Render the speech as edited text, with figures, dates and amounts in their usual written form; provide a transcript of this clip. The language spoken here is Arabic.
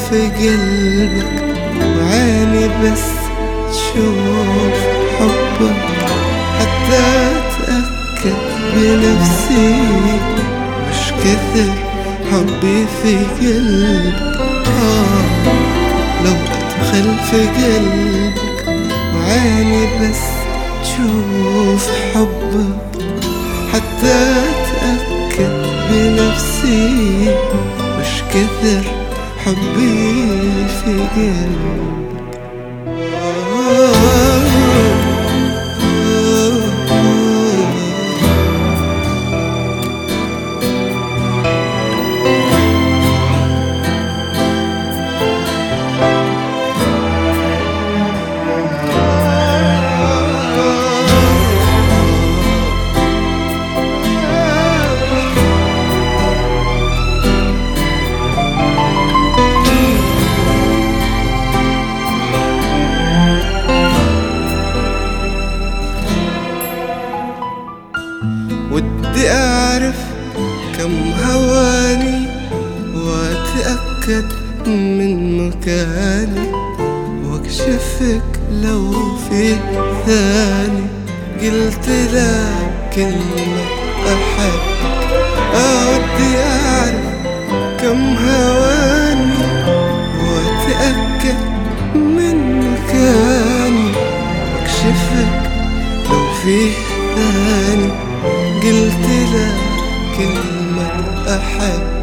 في قلبك وعيني بس تشوف حبك، حتى أتأكد بنفسي وش كثر حبي في قلبك. لو أدخل في قلبك وعيني بس تشوف حبك، حتى أتأكد بنفسي وش كثر حبي في قلبك. ودي أعرف كم هواني وأتأكد من مكاني واكشفك لو في ثاني قلت لك كلمة أحب. ودي أعرف كم هواني وأتأكد من مكاني واكشفك لو في ثاني قلت لك كلمة أحب.